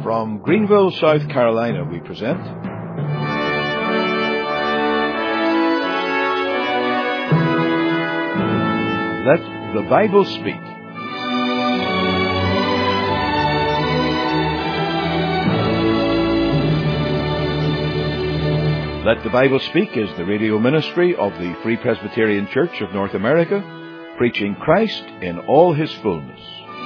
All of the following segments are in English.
From Greenville, South Carolina, we present Let the Bible Speak. Let the Bible Speak is the radio ministry of the Free Presbyterian Church of North America, preaching Christ in all His fullness.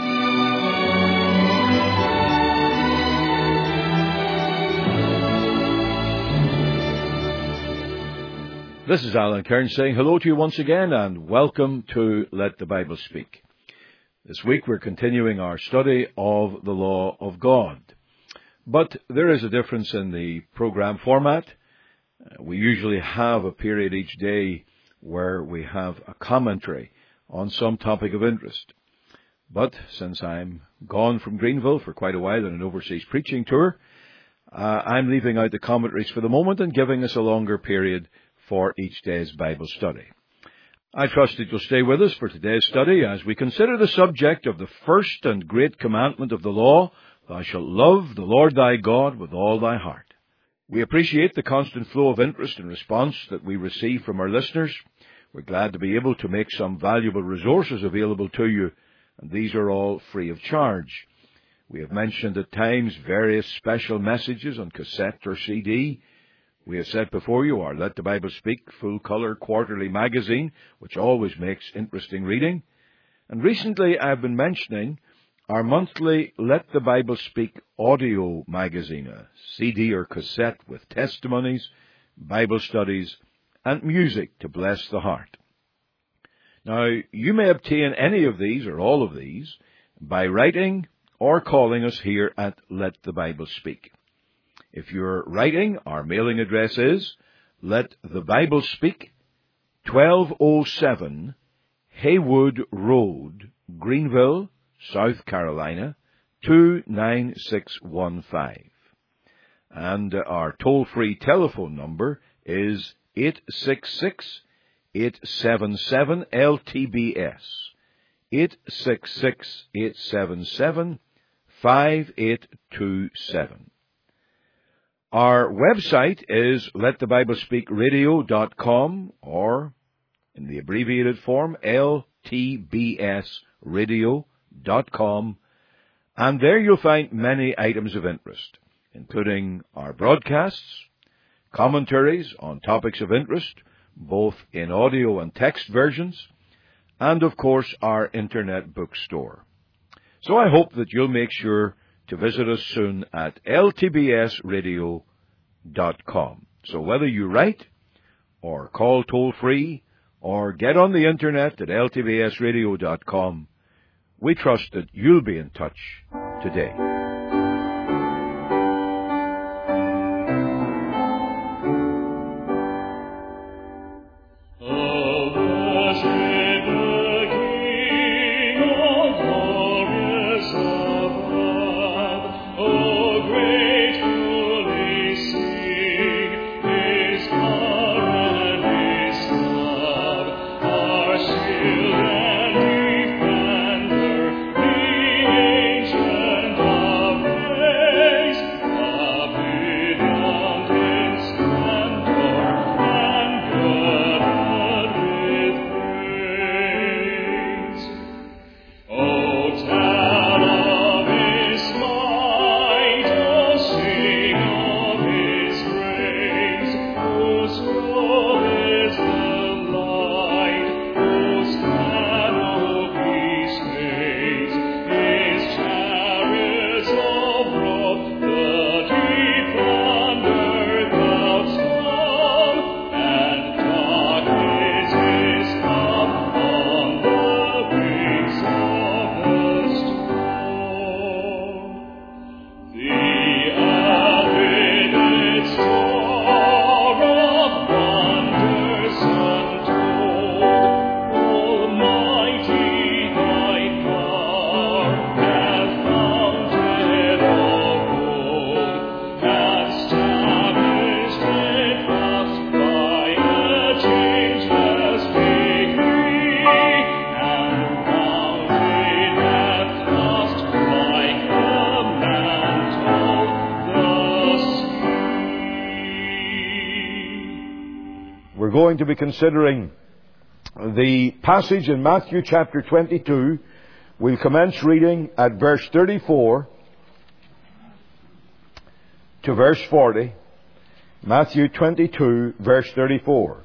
This is Alan Kearns saying hello to you once again and welcome to Let the Bible Speak. This week we're continuing our study of the law of God. But there is a difference in the program format. We usually have a period each day where we have a commentary on some topic of interest. But since I'm gone from Greenville for quite a while on an overseas preaching tour, I'm leaving out the commentaries for the moment and giving us a longer period for each day's Bible study. I trust that you'll stay with us for today's study as we consider the subject of the first and great commandment of the law, Thou shalt love the Lord thy God with all thy heart. We appreciate the constant flow of interest and response that we receive from our listeners. We're glad to be able to make some valuable resources available to you, and these are all free of charge. We have mentioned at times various special messages on cassette or CD. We have set before you our Let the Bible Speak full-color quarterly magazine, which always makes interesting reading. And recently I've been mentioning our monthly Let the Bible Speak audio magazine, a CD or cassette with testimonies, Bible studies, and music to bless the heart. Now, you may obtain any of these or all of these by writing or calling us here at Let the Bible Speak. If you're writing, our mailing address is Let the Bible Speak, 1207 Haywood Road, Greenville, South Carolina, 29615. And our toll-free telephone number is 866-877-LTBS, 866-877-5827. Our website is letthebiblespeakradio.com, or in the abbreviated form, ltbsradio.com, and there you'll find many items of interest, including our broadcasts, commentaries on topics of interest, both in audio and text versions, and of course our internet bookstore. So I hope that you'll make sure to visit us soon at ltbsradio.com. So whether you write, or call toll-free, or get on the internet at ltbsradio.com, we trust that you'll be in touch today. Shield and defender, the ancient going to be considering the passage in Matthew chapter 22. We'll commence reading at verse 34 to verse 40. Matthew 22, verse 34.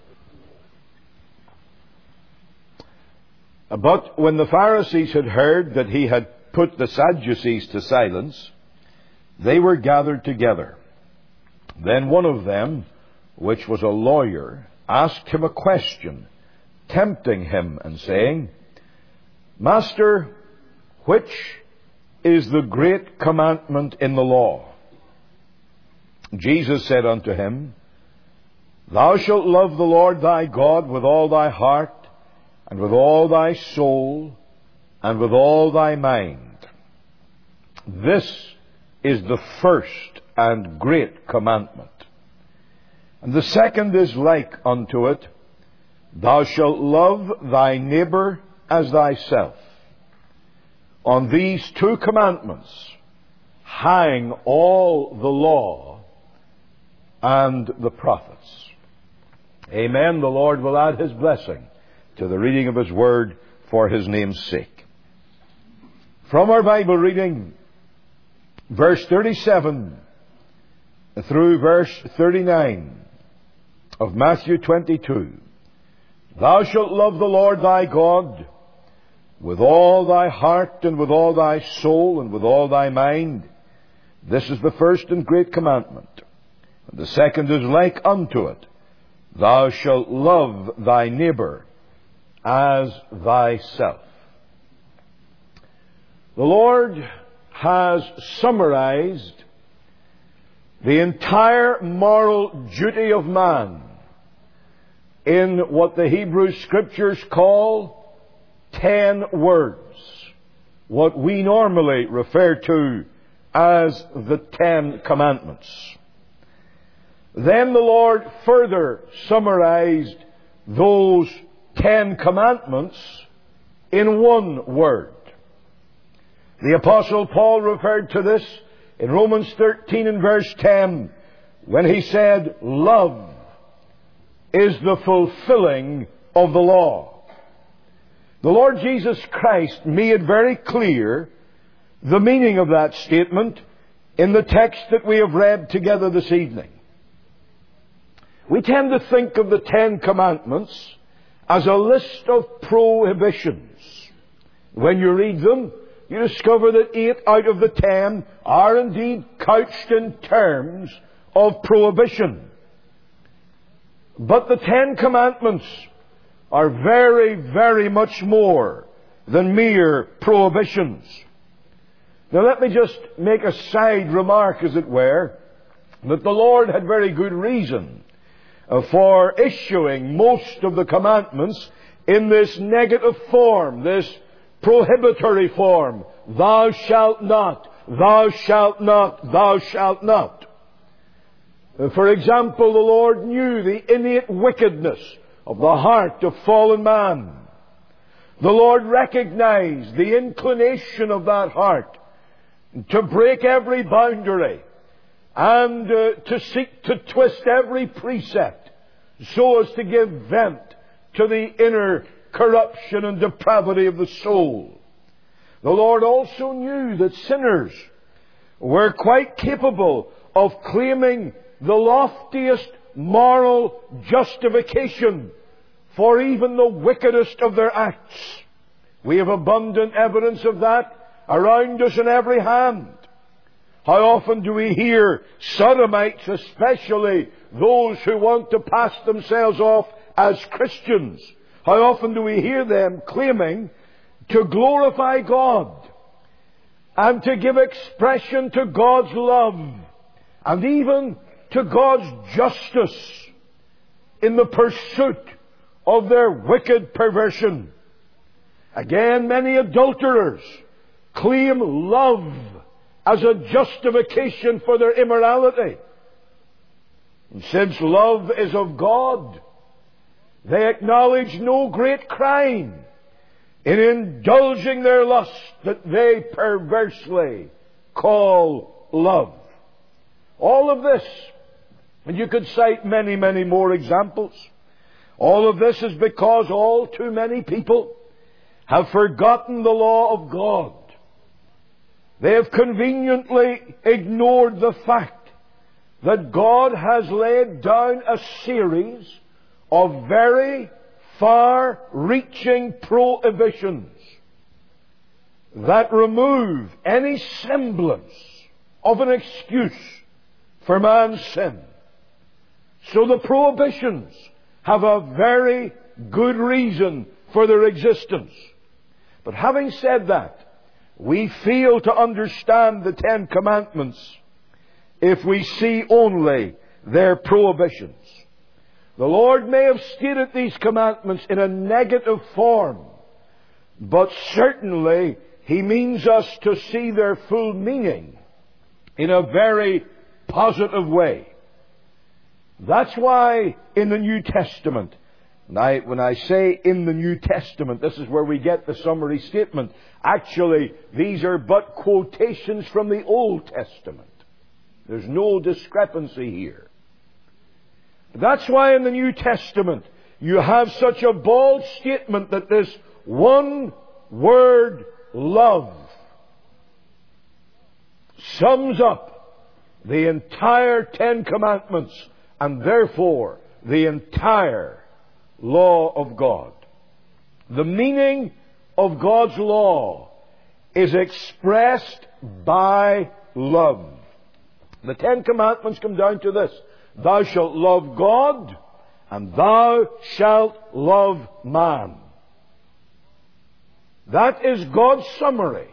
But when the Pharisees had heard that he had put the Sadducees to silence, they were gathered together. Then one of them, which was a lawyer, asked him a question, tempting him and saying, Master, which is the great commandment in the law? Jesus said unto him, Thou shalt love the Lord thy God with all thy heart, and with all thy soul, and with all thy mind. This is the first and great commandment. And the second is like unto it, Thou shalt love thy neighbor as thyself. On these two commandments hang all the law and the prophets. Amen. The Lord will add His blessing to the reading of His Word for His name's sake. From our Bible reading, verse 37 through verse 39 of Matthew 22. Thou shalt love the Lord thy God with all thy heart and with all thy soul and with all thy mind. This is the first and great commandment. And the second is like unto it. Thou shalt love thy neighbor as thyself. The Lord has summarized the entire moral duty of man in what the Hebrew Scriptures call 10 words, what we normally refer to as the 10 Commandments. Then the Lord further summarized those 10 Commandments in one word. The Apostle Paul referred to this in Romans 13 and verse 10 when he said, Love is the fulfilling of the law. The Lord Jesus Christ made very clear the meaning of that statement in the text that we have read together this evening. We tend to think of the 10 Commandments as a list of prohibitions. When you read them, you discover that 8 out of the 10 are indeed couched in terms of prohibition. But the 10 Commandments are very, very much more than mere prohibitions. Now let me just make a side remark, as it were, that the Lord had very good reason for issuing most of the commandments in this negative form, this prohibitory form. Thou shalt not, thou shalt not, thou shalt not. For example, the Lord knew the innate wickedness of the heart of fallen man. The Lord recognized the inclination of that heart to break every boundary and to seek to twist every precept so as to give vent to the inner corruption and depravity of the soul. The Lord also knew that sinners were quite capable of claiming the loftiest moral justification for even the wickedest of their acts. We have abundant evidence of that around us in every hand. How often do we hear sodomites, especially those who want to pass themselves off as Christians, how often do we hear them claiming to glorify God and to give expression to God's love and even to God's justice in the pursuit of their wicked perversion? Again, many adulterers claim love as a justification for their immorality. And since love is of God, they acknowledge no great crime in indulging their lust that they perversely call love. All of this, and you could cite many, many more examples, All of this is because all too many people have forgotten the law of God. They have conveniently ignored the fact that God has laid down a series of very far-reaching prohibitions that remove any semblance of an excuse for man's sin. So the prohibitions have a very good reason for their existence. But having said that, we fail to understand the Ten Commandments if we see only their prohibitions. The Lord may have stated these commandments in a negative form, but certainly He means us to see their full meaning in a very positive way. That's why in the New Testament, when I say in the New Testament, this is where we get the summary statement. Actually, these are but quotations from the Old Testament. There's no discrepancy here. That's why in the New Testament you have such a bold statement that this one word, love, sums up the entire Ten Commandments and therefore the entire law of God. The meaning of God's law is expressed by love. The Ten Commandments come down to this: thou shalt love God, and thou shalt love man. That is God's summary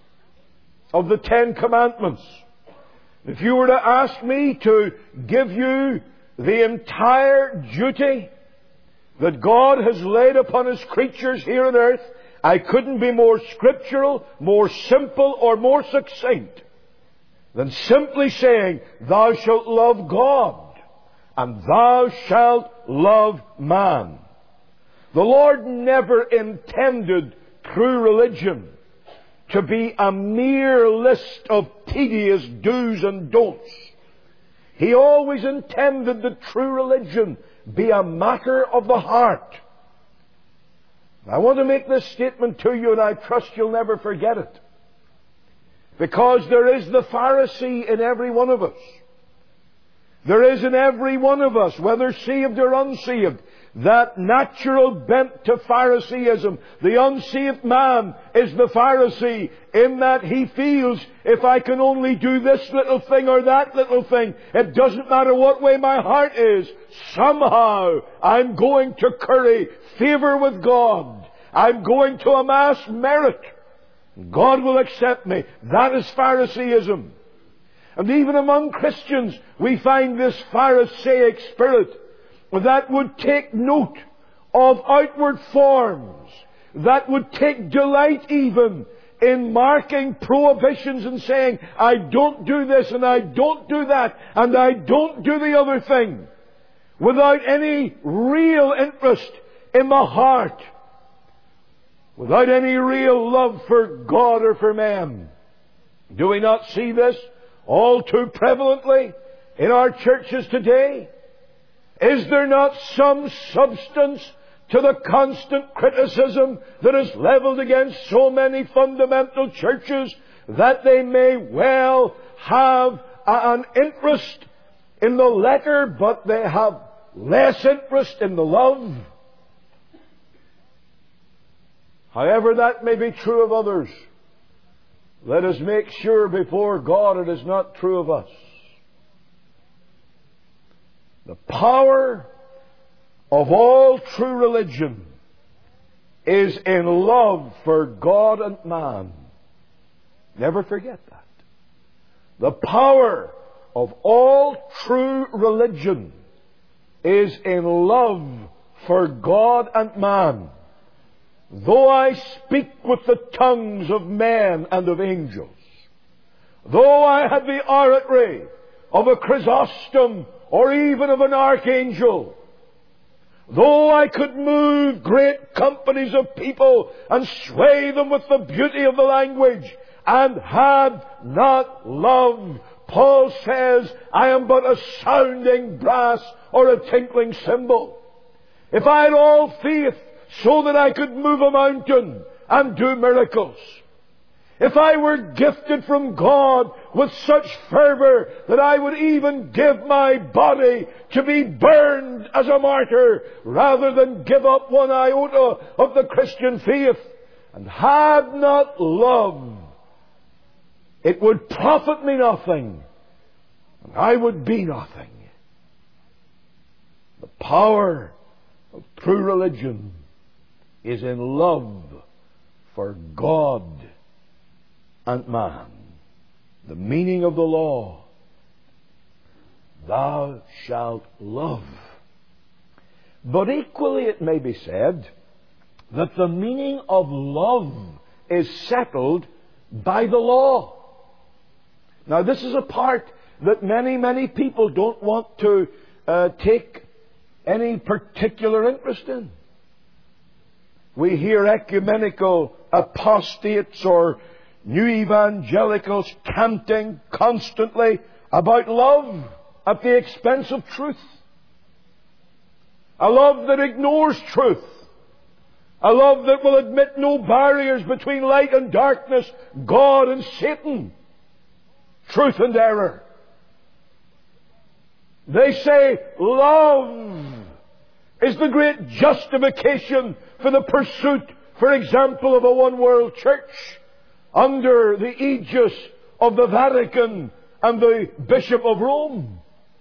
of the Ten Commandments. If you were to ask me to give you the entire duty that God has laid upon His creatures here on earth, I couldn't be more scriptural, more simple, or more succinct than simply saying, thou shalt love God, and thou shalt love man. The Lord never intended true religion to be a mere list of tedious do's and don'ts. He always intended that true religion be a matter of the heart. I want to make this statement to you, and I trust you'll never forget it. Because there is the Pharisee in every one of us. There is in every one of us, whether saved or unsaved, that natural bent to Phariseeism. The unsaved man is the Pharisee in that he feels, if I can only do this little thing or that little thing, it doesn't matter what way my heart is, somehow I'm going to curry favor with God. I'm going to amass merit. God will accept me. That is Phariseeism. And even among Christians, we find this Pharisaic spirit that would take note of outward forms, that would take delight even in marking prohibitions and saying, I don't do this and I don't do that and I don't do the other thing, without any real interest in the heart, without any real love for God or for men. Do we not see this all too prevalently in our churches today? Is there not some substance to the constant criticism that is leveled against so many fundamental churches, that they may well have an interest in the letter, but they have less interest in the love? However that may be true of others, let us make sure before God it is not true of us. The power of all true religion is in love for God and man. Never forget that. The power of all true religion is in love for God and man. Though I speak with the tongues of men and of angels, though I have the oratory of a Chrysostom or even of an archangel, though I could move great companies of people and sway them with the beauty of the language, and had not love, Paul says, I am but a sounding brass or a tinkling cymbal. if I had all faith so that I could move a mountain and do miracles, if I were gifted from God with such fervor that I would even give my body to be burned as a martyr rather than give up one iota of the Christian faith, and had not love, it would profit me nothing, and I would be nothing. The power of true religion is in love for God and man. The meaning of the law, thou shalt love. But equally it may be said that the meaning of love is settled by the law. Now this is a part that many people don't want to take any particular interest in. We hear ecumenical apostates or new evangelicals canting constantly about love at the expense of truth. A love that ignores truth. A love that will admit no barriers between light and darkness, God and Satan, truth and error. They say love is the great justification for the pursuit, for example, of a one-world church under the aegis of the Vatican and the Bishop of Rome.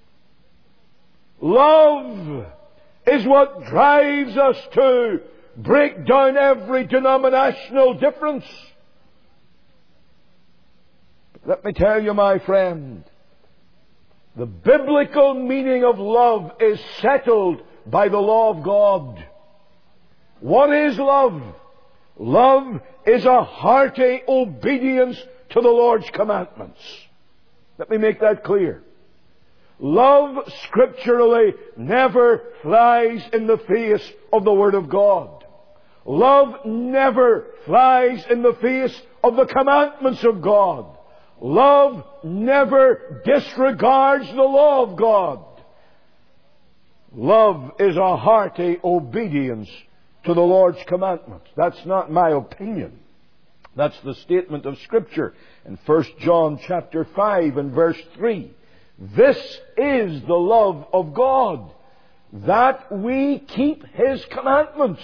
Love is what drives us to break down every denominational difference. But let me tell you, my friend, the biblical meaning of love is settled by the law of God. What is love? Love is a hearty obedience to the Lord's commandments. Let me make that clear. Love scripturally never flies in the face of the Word of God. Love never flies in the face of the commandments of God. Love never disregards the law of God. Love is a hearty obedience to the Lord's commandments. That's not my opinion. That's the statement of Scripture in 1 John chapter 5 and verse 3. This is the love of God, that we keep His commandments.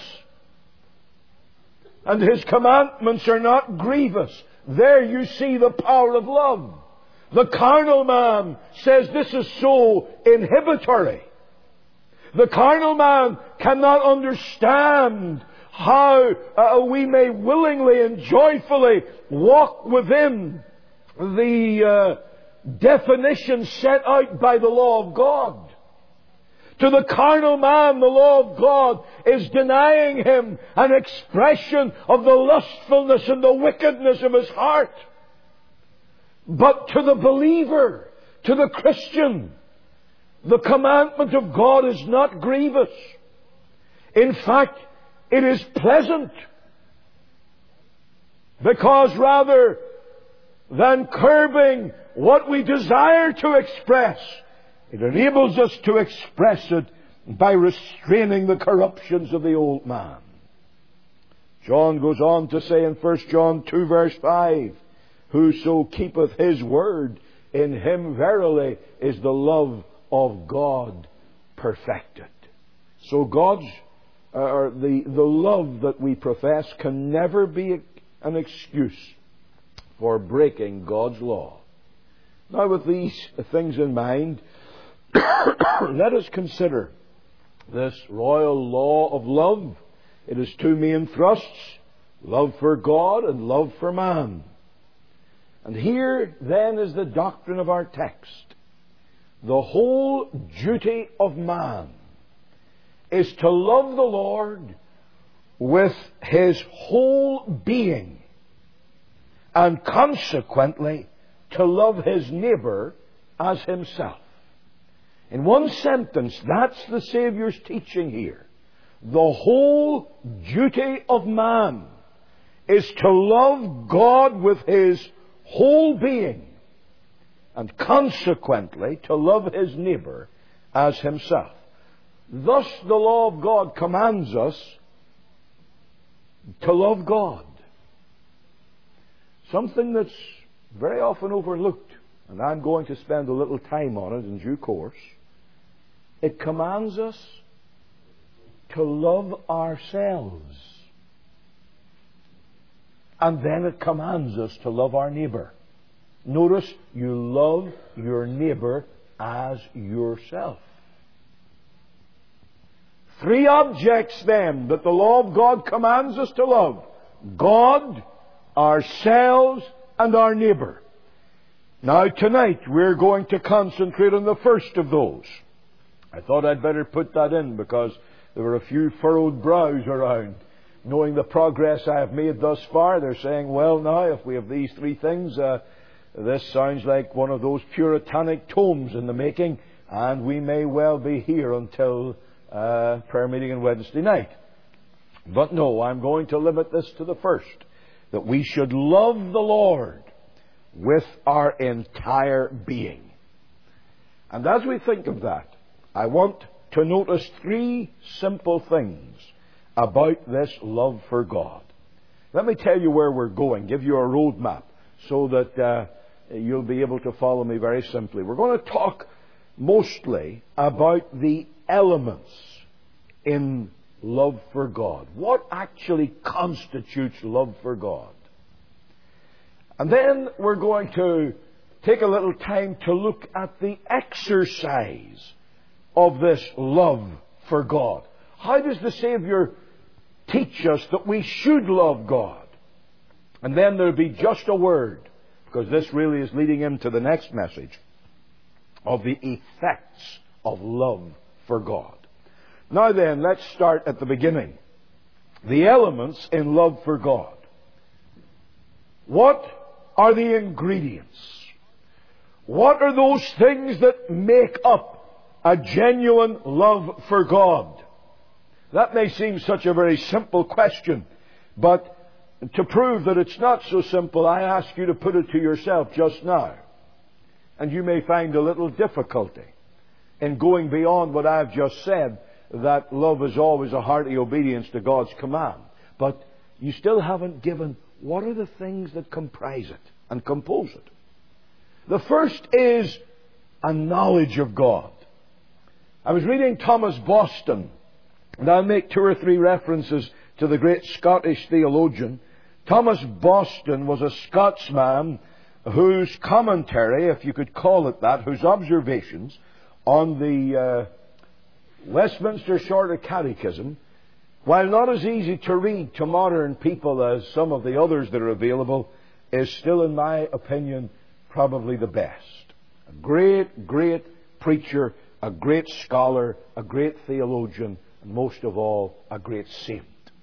And His commandments are not grievous. There you see the power of love. The carnal man says this is so inhibitory. The carnal man cannot understand how we may willingly and joyfully walk within the definition set out by the law of God. To the carnal man, the law of God is denying him an expression of the lustfulness and the wickedness of his heart. But to the believer, to the Christian, the commandment of God is not grievous. In fact, it is pleasant. Because rather than curbing what we desire to express, it enables us to express it by restraining the corruptions of the old man. John goes on to say in 1 John 2 verse 5, whoso keepeth His word, in him verily is the love of God perfected. So God's, the love that we profess can never be an excuse for breaking God's law. Now with these things in mind, let us consider this royal law of love. It has two main thrusts: love for God and love for man. And here then is the doctrine of our text. The whole duty of man is to love the Lord with his whole being, and consequently to love his neighbour as himself. In one sentence, that's the Saviour's teaching here. The whole duty of man is to love God with his whole being, and consequently to love his neighbour as himself. Thus the law of God commands us to love God. Something that's very often overlooked, and I'm going to spend a little time on it in due course. It commands us to love ourselves. And then it commands us to love our neighbour. Notice, you love your neighbour as yourself. 3 objects then that the law of God commands us to love: God, ourselves, and our neighbour. Now tonight we're going to concentrate on the first of those. I thought I'd better put that in because there were a few furrowed brows around. Knowing the progress I have made thus far, they're saying, well, now, if we have these 3 things, this sounds like one of those puritanic tomes in the making, and we may well be here until prayer meeting on Wednesday night. But no, I'm going to limit this to the first, that we should love the Lord with our entire being. And as we think of that, I want to notice 3 simple things about this love for God. Let me tell you where we're going, give you a roadmap so that you'll be able to follow me very simply. We're going to talk mostly about the elements in love for God. What actually constitutes love for God? And then we're going to take a little time to look at the exercise of this love for God. How does the Saviour teach us that we should love God? And then there'll be just a word, because this really is leading into the next message, of the effects of love for God. Now then, let's start at the beginning. The elements in love for God. What are the ingredients? What are those things that make up a genuine love for God? That may seem such a very simple question, but to prove that it's not so simple, I ask you to put it to yourself just now. And you may find a little difficulty in going beyond what I've just said, that love is always a hearty obedience to God's command. But you still haven't given what are the things that comprise it and compose it. The first is a knowledge of God. I was reading Thomas Boston, and I'll make 2 or 3 references to the great Scottish theologian. Thomas Boston was a Scotsman whose commentary, if you could call it that, whose observations on the Westminster Shorter Catechism, while not as easy to read to modern people as some of the others that are available, is still, in my opinion, probably the best. A great, great preacher, a great scholar, a great theologian, and most of all, a great saint.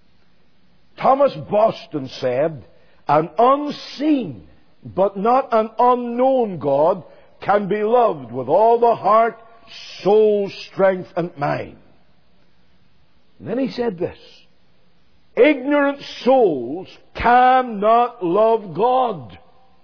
Thomas Boston said, an unseen but not an unknown God can be loved with all the heart, soul, strength, and mind. And then he said this: ignorant souls cannot love God.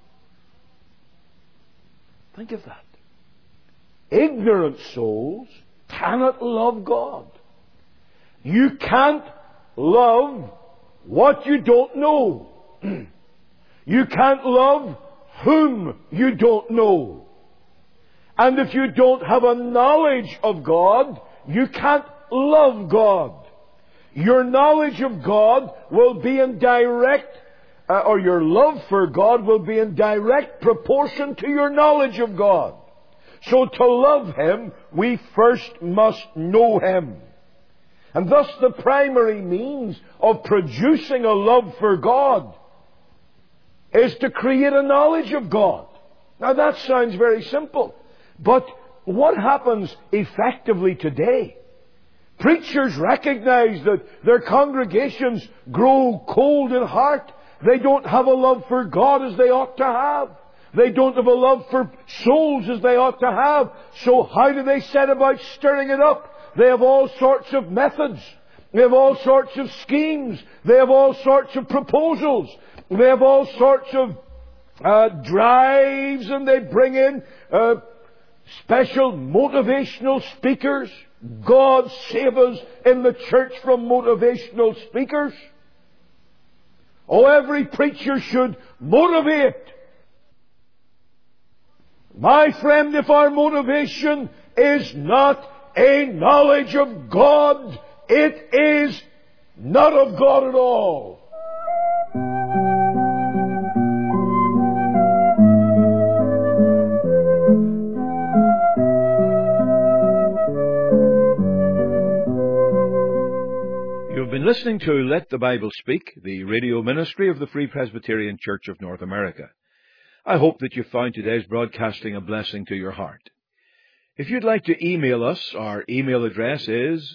Think of that. Ignorant souls cannot love God. You can't love what you don't know. You can't love whom you don't know. And if you don't have a knowledge of God, you can't love God. Your knowledge of God will be in direct, or your love for God will be in direct proportion to your knowledge of God. So to love Him, we first must know Him. And thus the primary means of producing a love for God is to create a knowledge of God. Now that sounds very simple, but what happens effectively today? Preachers recognize that their congregations grow cold in heart. They don't have a love for God as they ought to have. They don't have a love for souls as they ought to have. So how do they set about stirring it up? They have all sorts of methods. They have all sorts of schemes. They have all sorts of proposals. They have all sorts of drives, and they bring in special motivational speakers. God save us in the church from motivational speakers. Oh, every preacher should motivate. My friend, if our motivation is not a knowledge of God, it is not of God at all. You've been listening to Let the Bible Speak, the radio ministry of the Free Presbyterian Church of North America. I hope that you found today's broadcasting a blessing to your heart. If you'd like to email us, our email address is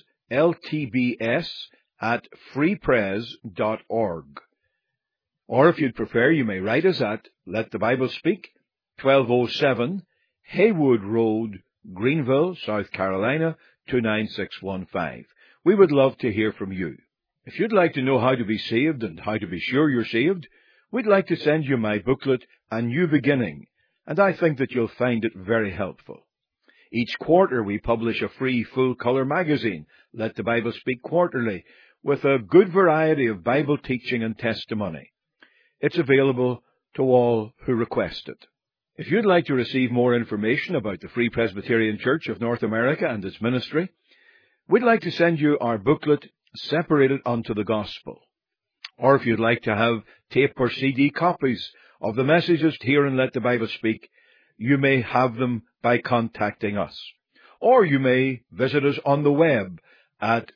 ltbs@freepres.org. Or if you'd prefer, you may write us at Let the Bible Speak, 1207 Haywood Road, Greenville, South Carolina, 29615. We would love to hear from you. If you'd like to know how to be saved and how to be sure you're saved, we'd like to send you my booklet, A New Beginning, and I think that you'll find it very helpful. Each quarter we publish a free full-color magazine, Let the Bible Speak Quarterly, with a good variety of Bible teaching and testimony. It's available to all who request it. If you'd like to receive more information about the Free Presbyterian Church of North America and its ministry, we'd like to send you our booklet, Separated unto the Gospel. Or if you'd like to have tape or CD copies of the messages here in Let the Bible Speak, you may have them by contacting us. Or you may visit us on the web at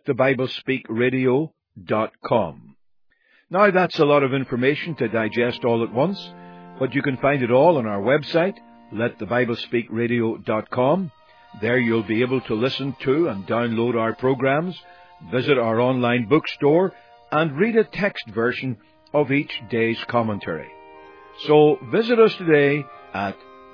letthebiblespeakradio.com. Now that's a lot of information to digest all at once, but you can find it all on our website, letthebiblespeakradio.com. There you'll be able to listen to and download our programs, visit our online bookstore, and read a text version of each day's commentary. So visit us today at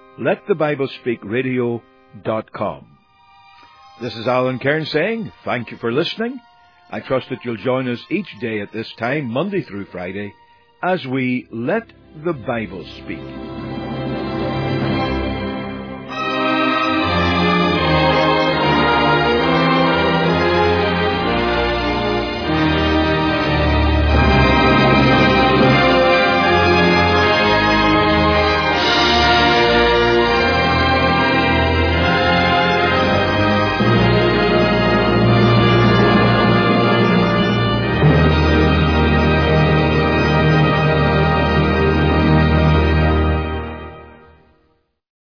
letthebiblespeakradio.com. This is Alan Cairns saying thank you for listening. I trust that you'll join us each day at this time, Monday through Friday, as we Let the Bible Speak.